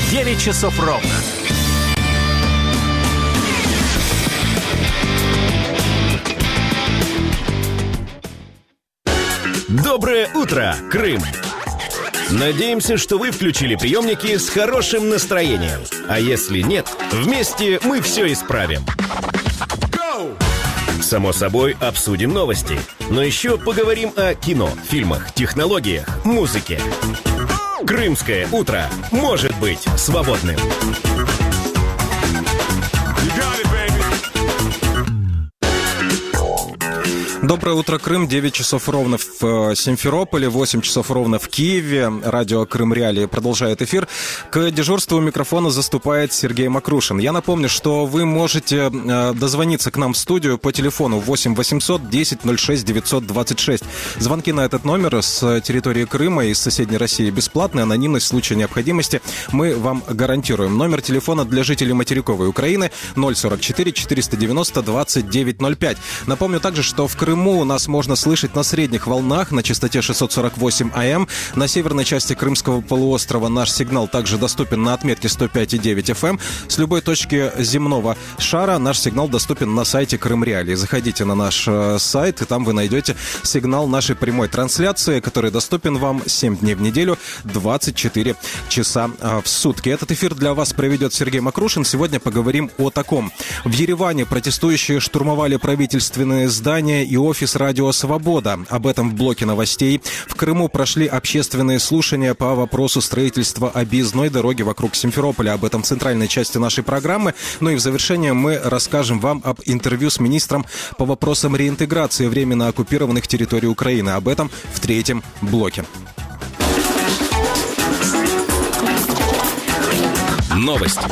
9 часов ровно. Доброе утро, Крым! Надеемся, что вы включили приемники с хорошим настроением. А если нет, вместе мы все исправим. Само собой, обсудим новости. Но еще поговорим о кино, фильмах, технологиях, музыке. Крымское утро может быть свободным. Доброе утро, Крым. 9 часов ровно в Симферополе, 8 часов ровно в Киеве. Радио Крым Реалии продолжает эфир. К дежурству у микрофона заступает Сергей Макрушин. Я напомню, что вы можете дозвониться к нам в студию по телефону 8 800 10 06 926. Звонки на этот номер с территории Крыма и из соседней России бесплатные. Анонимность в случае необходимости мы вам гарантируем. Номер телефона для жителей материковой Украины 044 490 2905. Напомню также, что в Крыму нас можно слышать на средних волнах на частоте 648 АМ. На северной части Крымского полуострова наш сигнал также доступен на отметке 105,9 FM. С любой точки земного шара наш сигнал доступен на сайте Крым Реалии. Заходите на наш сайт, и там вы найдете сигнал нашей прямой трансляции, который доступен вам 7 дней в неделю, 24 часа в сутки. Этот эфир для вас проведет Сергей Макрушин. Сегодня поговорим о таком. В Ереване протестующие штурмовали правительственные здания и офис «Радио Свобода». Об этом в блоке новостей. В Крыму прошли общественные слушания по вопросу строительства объездной дороги вокруг Симферополя. Об этом в центральной части нашей программы. Ну и в завершение мы расскажем вам об интервью с министром по вопросам реинтеграции временно оккупированных территорий Украины. Об этом в третьем блоке. Новости.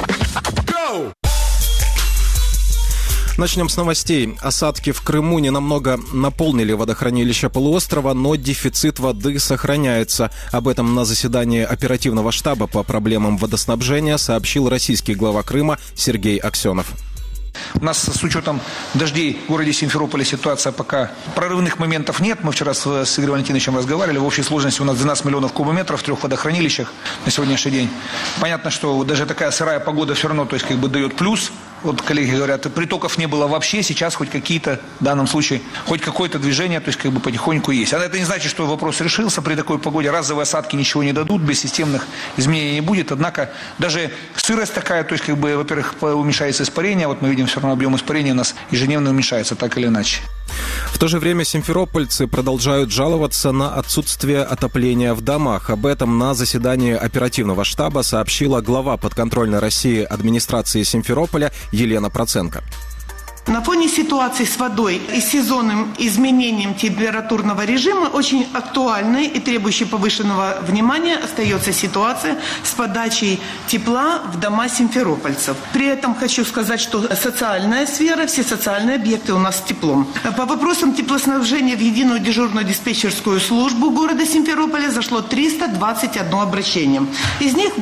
Начнем с новостей. Осадки в Крыму ненамного наполнили водохранилища полуострова, но дефицит воды сохраняется. Об этом на заседании оперативного штаба по проблемам водоснабжения сообщил российский глава Крыма Сергей Аксенов. У нас с учетом дождей в городе Симферополе ситуация пока прорывных моментов нет. Мы вчера с Игорем Валентиновичем разговаривали. В общей сложности у нас 12 миллионов кубометров в 3 водохранилищах на сегодняшний день. Понятно, что даже такая сырая погода все равно, то есть, дает плюс. Вот коллеги говорят, притоков не было вообще, сейчас хоть какие-то, в данном случае, хоть какое-то движение, то есть потихоньку есть. А это не значит, что вопрос решился при такой погоде. Разовые осадки ничего не дадут, без системных изменений не будет. Однако даже сырость такая, то есть во-первых, уменьшается испарение. Вот мы видим, все равно объем испарения у нас ежедневно уменьшается, так или иначе. В то же время симферопольцы продолжают жаловаться на отсутствие отопления в домах. Об этом на заседании оперативного штаба сообщила глава подконтрольной России администрации Симферополя Елена Проценко. На фоне ситуации с водой и сезонным изменением температурного режима очень актуальной и требующей повышенного внимания остается ситуация с подачей тепла в дома симферопольцев. При этом хочу сказать, что социальная сфера, все социальные объекты у нас с теплом. По вопросам теплоснабжения в единую дежурную диспетчерскую службу города Симферополя зашло 321 обращение. Из них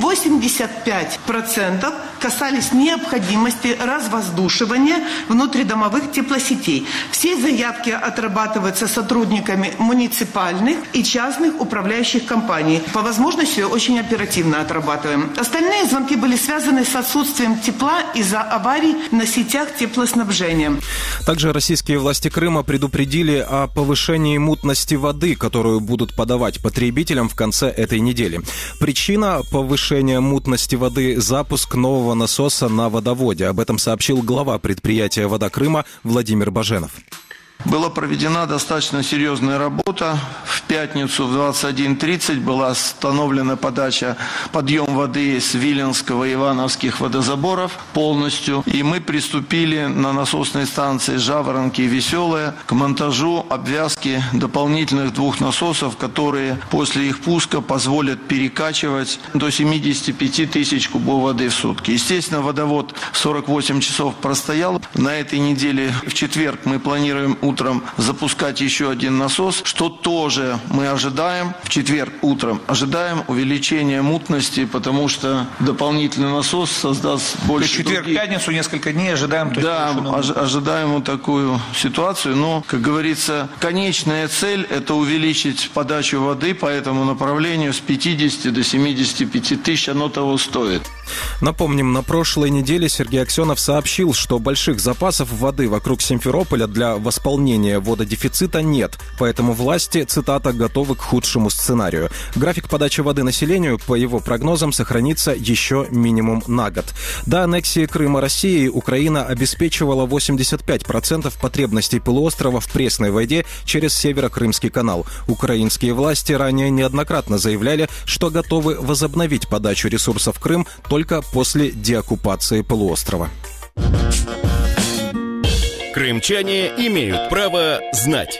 85% касались необходимости развоздушивания внутридомовых теплосетей. Все заявки отрабатываются сотрудниками муниципальных и частных управляющих компаний. По возможности очень оперативно отрабатываем. Остальные звонки были связаны с отсутствием тепла из-за аварий на сетях теплоснабжения. Также российские власти Крыма предупредили о повышении мутности воды, которую будут подавать потребителям в конце этой недели. Причина повышения мутности воды – запуск нового насоса на водоводе. Об этом сообщил глава предприятия «Вода Крыма» Владимир Баженов. Была проведена достаточно серьезная работа. В пятницу в 21:30 была остановлена подъем воды с Виленского и Ивановских водозаборов полностью. И мы приступили на насосной станции «Жаворонки» и «Веселая» к монтажу обвязки дополнительных 2 насосов, которые после их пуска позволят перекачивать до 75 тысяч кубов воды в сутки. Естественно, водовод 48 часов простоял. На этой неделе в четверг мы планируем утром запускать еще один насос, что тоже мы ожидаем. В четверг утром ожидаем увеличения мутности, потому что дополнительный насос создаст больше. В четверг, пятницу, несколько дней ожидаем. Да, ожидаем вот такую ситуацию. Но, как говорится, конечная цель – это увеличить подачу воды по этому направлению с 50 до 75 тысяч, оно того стоит. Напомним, на прошлой неделе Сергей Аксенов сообщил, что больших запасов воды вокруг Симферополя для восполнения вододефицита нет, поэтому власти, цитата, готовы к худшему сценарию. График подачи воды населению, по его прогнозам, сохранится еще минимум на год. До аннексии Крыма Россией Украина обеспечивала 85% потребностей полуострова в пресной воде через Северо-Крымский канал. Украинские власти ранее неоднократно заявляли, что готовы возобновить подачу ресурсов в Крым только после деоккупации полуострова. Крымчане имеют право знать.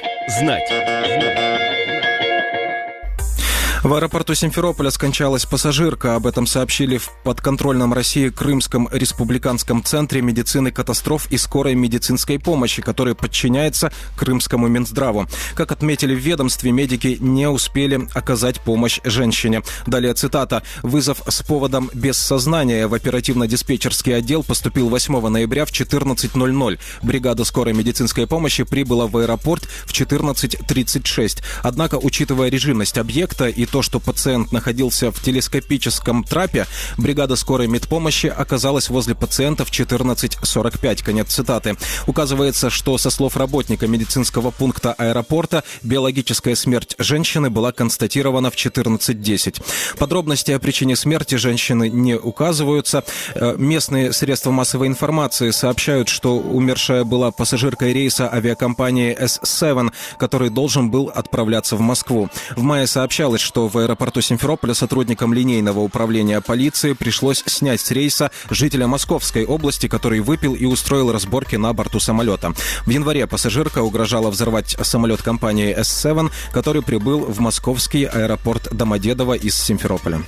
В аэропорту Симферополя скончалась пассажирка. Об этом сообщили в подконтрольном России Крымском республиканском центре медицины катастроф и скорой медицинской помощи, который подчиняется Крымскому Минздраву. Как отметили в ведомстве, медики не успели оказать помощь женщине. Далее цитата. «Вызов с поводом без сознания в оперативно-диспетчерский отдел поступил 8 ноября в 14:00. Бригада скорой медицинской помощи прибыла в аэропорт в 14:36. Однако, учитывая режимность объекта и то, что пациент находился в телескопическом трапе, бригада скорой медпомощи оказалась возле пациента в 14:45. Конец цитаты. Указывается, что со слов работника медицинского пункта аэропорта биологическая смерть женщины была констатирована в 14:10. Подробности о причине смерти женщины не указываются. Местные средства массовой информации сообщают, что умершая была пассажиркой рейса авиакомпании S7, который должен был отправляться в Москву. В мае сообщалось, что в аэропорту Симферополя сотрудникам линейного управления полиции пришлось снять с рейса жителя Московской области, который выпил и устроил разборки на борту самолета. В январе пассажирка угрожала взорвать самолет компании S7, который прибыл в московский аэропорт Домодедово из Симферополя.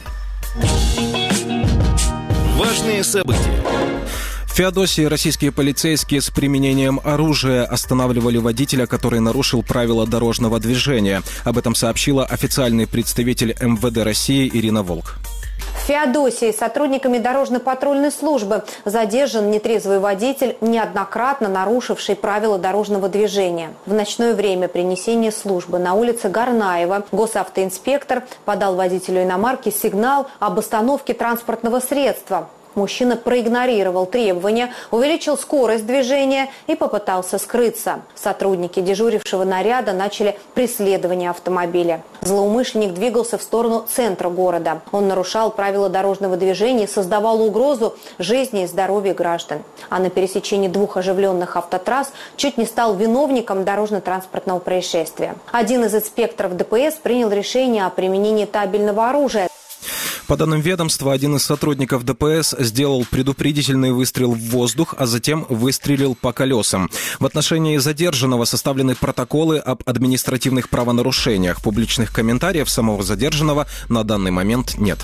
Важные события. В Феодосии российские полицейские с применением оружия останавливали водителя, который нарушил правила дорожного движения. Об этом сообщила официальный представитель МВД России Ирина Волк. В Феодосии сотрудниками дорожно-патрульной службы задержан нетрезвый водитель, неоднократно нарушивший правила дорожного движения. В ночное время при несении службы на улице Горнаева госавтоинспектор подал водителю иномарки сигнал об остановке транспортного средства. Мужчина проигнорировал требования, увеличил скорость движения и попытался скрыться. Сотрудники дежурившего наряда начали преследование автомобиля. Злоумышленник двигался в сторону центра города. Он нарушал правила дорожного движения и создавал угрозу жизни и здоровью граждан. А на пересечении двух оживленных автотрасс чуть не стал виновником дорожно-транспортного происшествия. Один из инспекторов ДПС принял решение о применении табельного оружия. По данным ведомства, один из сотрудников ДПС сделал предупредительный выстрел в воздух, а затем выстрелил по колесам. В отношении задержанного составлены протоколы об административных правонарушениях. Публичных комментариев самого задержанного на данный момент нет.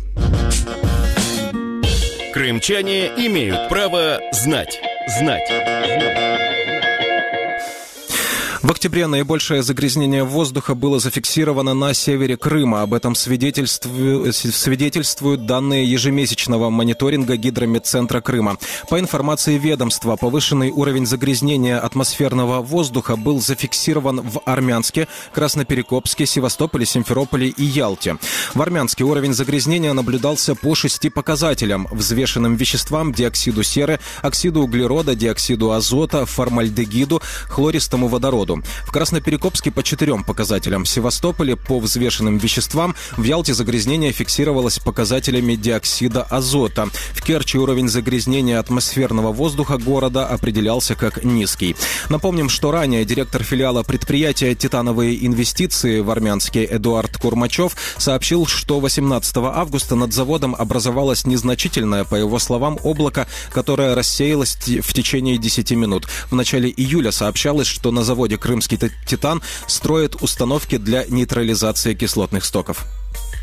Крымчане имеют право знать. В октябре наибольшее загрязнение воздуха было зафиксировано на севере Крыма. Об этом свидетельствуют данные ежемесячного мониторинга Гидрометцентра Крыма. По информации ведомства, повышенный уровень загрязнения атмосферного воздуха был зафиксирован в Армянске, Красноперекопске, Севастополе, Симферополе и Ялте. В Армянске уровень загрязнения наблюдался по 6 показателям: взвешенным веществам, диоксиду серы, оксиду углерода, диоксиду азота, формальдегиду, хлористому водороду. В Красноперекопске по 4 показателям, в Севастополе по взвешенным веществам, в Ялте загрязнение фиксировалось показателями диоксида азота. В Керчи уровень загрязнения атмосферного воздуха города определялся как низкий. Напомним, что ранее директор филиала предприятия «Титановые инвестиции» в Армянске Эдуард Курмачев сообщил, что 18 августа над заводом образовалось незначительное, по его словам, облако, которое рассеялось в течение 10 минут. В начале июля сообщалось, что на заводе «Крымский Титан» строят установки для нейтрализации кислотных стоков.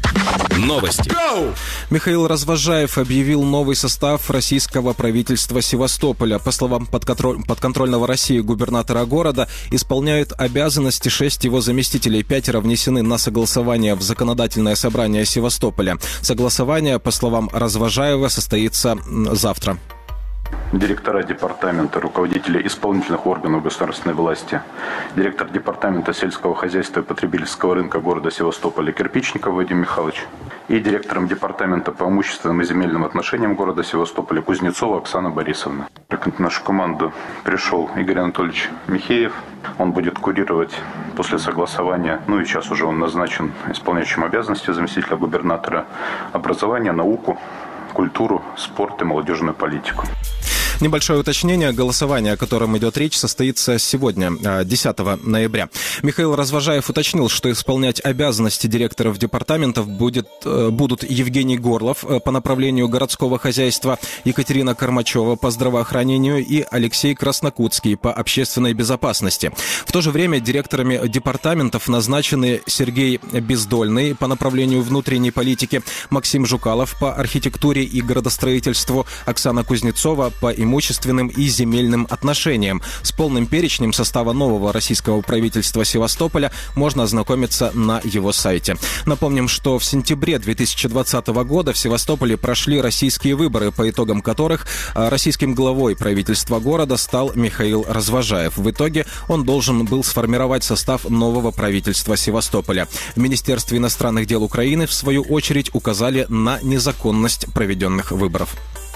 Новости. Михаил Развожаев объявил новый состав российского правительства Севастополя. По словам подконтрольного России губернатора города, исполняют обязанности 6 его заместителей. 5 внесены на согласование в законодательное собрание Севастополя. Согласование, по словам Развожаева, состоится завтра. Директора департамента, руководители исполнительных органов государственной власти, директор департамента сельского хозяйства и потребительского рынка города Севастополя Кирпичников Вадим Михайлович и директором департамента по имущественным и земельным отношениям города Севастополя Кузнецова Оксана Борисовна. В нашу команду пришел Игорь Анатольевич Михеев. Он будет курировать после согласования, и сейчас уже он назначен исполняющим обязанности заместителя губернатора, образование, науку, культуру, спорт и молодежную политику. Небольшое уточнение. Голосование, о котором идет речь, состоится сегодня, 10 ноября. Михаил Развожаев уточнил, что исполнять обязанности директоров департаментов будут Евгений Горлов по направлению городского хозяйства, Екатерина Кормачева по здравоохранению и Алексей Краснокутский по общественной безопасности. В то же время директорами департаментов назначены Сергей Бездольный по направлению внутренней политики, Максим Жукалов по архитектуре и градостроительству, Оксана Кузнецова по имущественным и земельным отношениям. С полным перечнем состава нового российского правительства Севастополя можно ознакомиться на его сайте. Напомним, что в сентябре 2020 года в Севастополе прошли российские выборы, по итогам которых российским главой правительства города стал Михаил Развожаев. В итоге он должен был сформировать состав нового правительства Севастополя. В Министерстве иностранных дел Украины, в свою очередь, указали на незаконность проведенных выборов.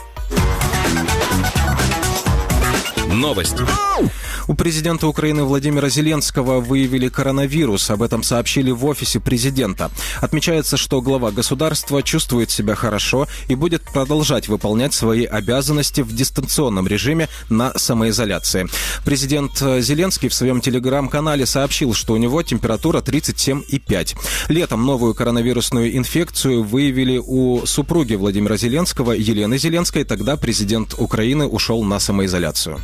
Новости. У президента Украины Владимира Зеленского выявили коронавирус. Об этом сообщили в офисе президента. Отмечается, что глава государства чувствует себя хорошо и будет продолжать выполнять свои обязанности в дистанционном режиме на самоизоляции. Президент Зеленский в своем телеграм-канале сообщил, что у него температура 37,5. Летом новую коронавирусную инфекцию выявили у супруги Владимира Зеленского, Елены Зеленской. Тогда президент Украины ушел на самоизоляцию.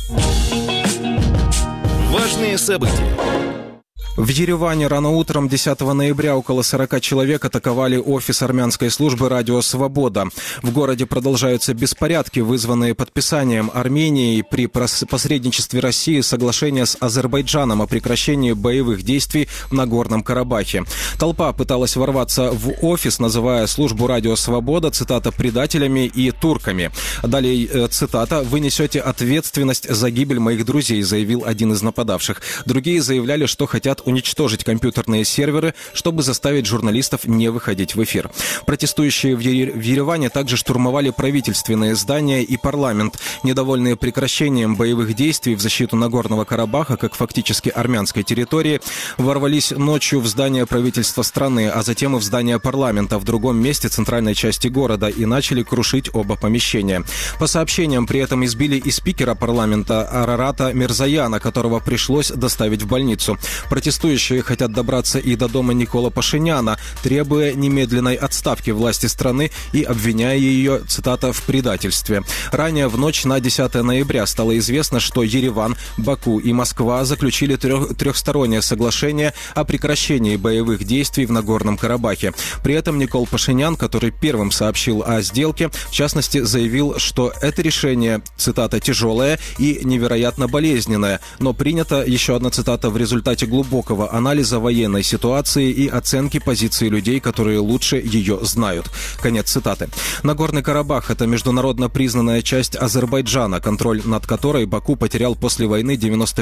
Важные события. В Ереване рано утром 10 ноября около 40 человек атаковали офис армянской службы «Радио Свобода». В городе продолжаются беспорядки, вызванные подписанием Арменией при посредничестве России соглашения с Азербайджаном о прекращении боевых действий в Нагорном Карабахе. Толпа пыталась ворваться в офис, называя службу «Радио Свобода», цитата, «предателями и турками». Далее, цитата, «Вы несете ответственность за гибель моих друзей», заявил один из нападавших. Другие заявляли, что хотят уничтожить компьютерные серверы, чтобы заставить журналистов не выходить в эфир. Протестующие в Ереване также штурмовали правительственные здания и парламент. Недовольные прекращением боевых действий в защиту Нагорного Карабаха, как фактически армянской территории, ворвались ночью в здание правительства страны, а затем и в здание парламента в другом месте центральной части города и начали крушить оба помещения. По сообщениям, при этом избили и спикера парламента Арарата Мирзаяна, которого пришлось доставить в больницу. Протестующие хотят добраться и до дома Никола Пашиняна, требуя немедленной отставки власти страны и обвиняя ее, цитата, в предательстве. Ранее в ночь на 10 ноября стало известно, что Ереван, Баку и Москва заключили трехстороннее соглашение о прекращении боевых действий в Нагорном Карабахе. При этом Никол Пашинян, который первым сообщил о сделке, в частности, заявил, что это решение, цитата, тяжелое и невероятно болезненное, но принято, еще одна цитата, в результате глубокого анализа военной ситуации и оценки позиции людей, которые лучше ее знают. Конец цитаты. Нагорный Карабах – это международно признанная часть Азербайджана, контроль над которой Баку потерял после войны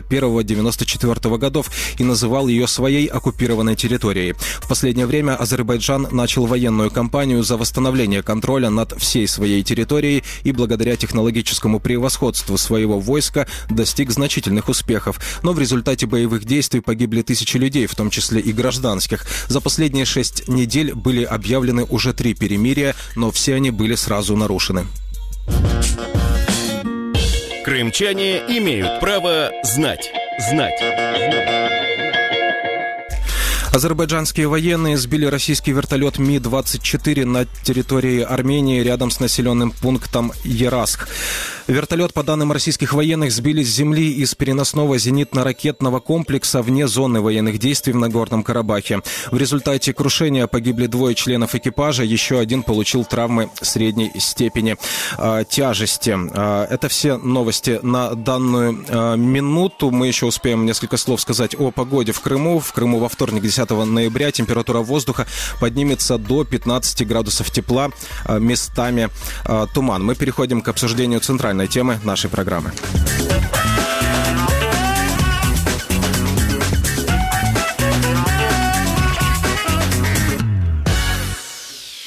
91-94 годов и называл ее своей оккупированной территорией. В последнее время Азербайджан начал военную кампанию за восстановление контроля над всей своей территорией и благодаря технологическому превосходству своего войска достиг значительных успехов. Но в результате боевых действий погибли тысячи людей, в том числе и гражданских. За последние 6 недель были объявлены уже 3 перемирия, но все они были сразу нарушены. Крымчане имеют право знать. Азербайджанские военные сбили российский вертолет Ми-24 на территории Армении рядом с населенным пунктом Ераск. Вертолет, по данным российских военных, сбили с земли из переносного зенитно-ракетного комплекса вне зоны военных действий в Нагорном Карабахе. В результате крушения погибли 2 членов экипажа, еще один получил травмы средней степени тяжести. Это все новости на данную минуту. Мы еще успеем несколько слов сказать о погоде в Крыму. В Крыму во вторник, 10 ноября, температура воздуха поднимется до 15 градусов тепла, местами туман. Мы переходим к обсуждению центральной темы нашей программы.